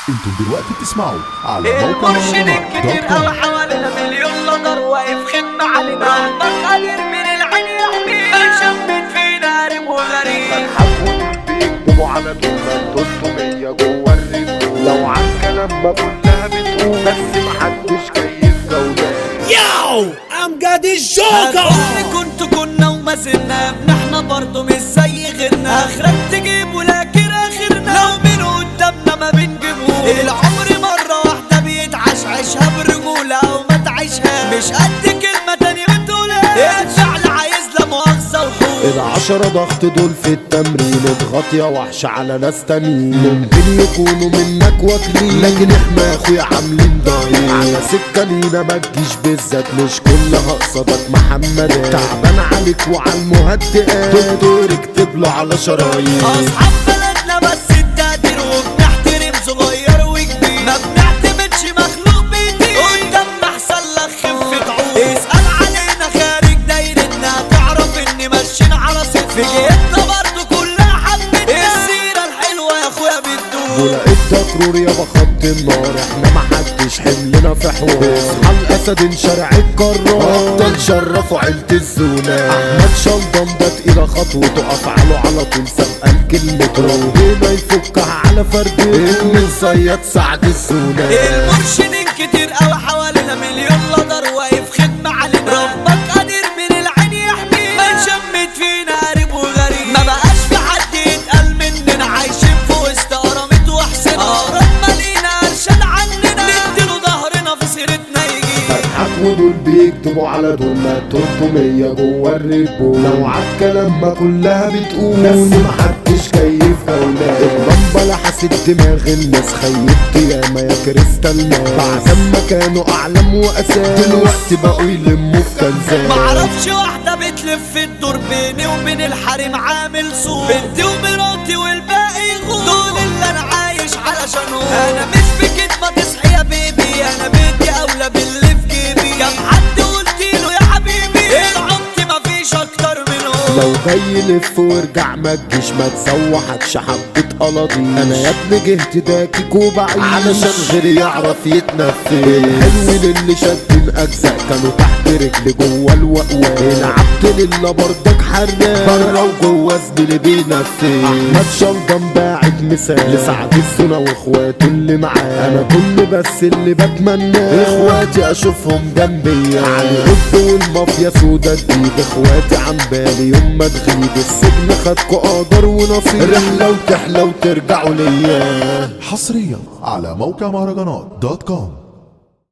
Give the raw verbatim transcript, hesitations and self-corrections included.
انتوا دلوقتي بتسمعوا على موقع المرشدين كتير اوي حوالينا مليون لدر واقف خدمة علينا ربك قادر من العين يحمينا شمت فينا قريب وغريب الحفوض بيكتبوا على دولة تلتمية جوه الرجول لو عن كلامنا كلها بتقول بس محدش كيف جولات ياو امجد الجوكر كنت كنا وما زلنا ابن احنا برضه مش زي غيرنا اخرك تجيب ولكن اخرنا لو من قدامنا ما بنجيبوه العمر مرة واحدة بيتعاش عيشها بالرجولة او ما تعيشها مش قد كلمة تانية بتقولها الفعل عايز لا مؤاخذة وحقوق العشرة ضغط دول في التمرين اضغط يا وحش على ناس تانيين ممكن يكونوا منك واكلين لكن احنا يا اخويا عاملين ضايعين على سكة لينا ما تجيش بالذات مش كلها قصدك محمد تعبان عليك وعلى المهدئات دكتور اكتب له على شرايين اصحاب بلدنا بس التقدير وبنحترم صغير وكبير ما بنعتمدش مخلوق بيطير قدامنا احسن لك خفة عود اسأل علينا خارج دايرتنا تعرف اني ماشيين على صفر في جيبنا برضه كلها حبتنا السيرة الحلوة يا اخويا بتدوم ولقيت تكرور يابا خط النار احنا محدش حملنا في حوار اصحى الاسد ان شارع الكرار افضل شرفوا عيلة الزونات احمد شلضم ده تقيلة خطوته افعاله على طول سابقة لكلمته ربنا يفكها على فردين من صياد سعد الزونات المرشدين كتير اوي حوالينا مليون لدر واقف خدمة علينا ربك قادر من العين يحمينا ما شمت فينا قريب وغريب ما بقاش في حد يتقال مننا عايشين في وسط قراميط وحسين اقرب مالينا ارشاد عننا نديله ظهرنا في سيرتنا يجي اضحك ودول بيكتبوا على دولة تلتمية جوه الريبو لو عالكلام ما كلها بتقول بس محدش كيف اولاد اللمبة لحست دماغ الناس خيبت ياما يا كريستال ناس بعد ما كانوا اعلام واساس دلوقتي بقوا يلموا في كنزات معرفش واحدة بتلف الدور بيني وبين الحريم عامل سوق بنتي ومراتي والباقي غور دول اللي انا عايش علشانهم انا مش بكدبة تصحي يا بيبي انا بيتي اولى باللي في جيبي كم حد قلتيله يا حبيبي العمت مفيش اكتر منهم لو جاي لف وارجع ما تجيش ما تسوحكش حبة قلاطيش انا يا ابني جهت داكك وبعيش علشان غيري يعرف يتنفس الحلو للي شد اجزاء كانوا تحت رجلي جوه الوقوان العبد لله برضك حراق بره وجوه زميلي بينفس احمد شلضم باعت مثال لسعد الزنا واخواته اللي معاه انا كل بس اللي بتمناه اخواتي اشوفهم جنبي على القد والمافيا سودا جديد اخواتي عن بالي يوم ما تغيب السجن خدكوا قدر ونصيب رحلة وتحلى وترجعوا ليا حصريا على موقع مهرجانات دوت كوم.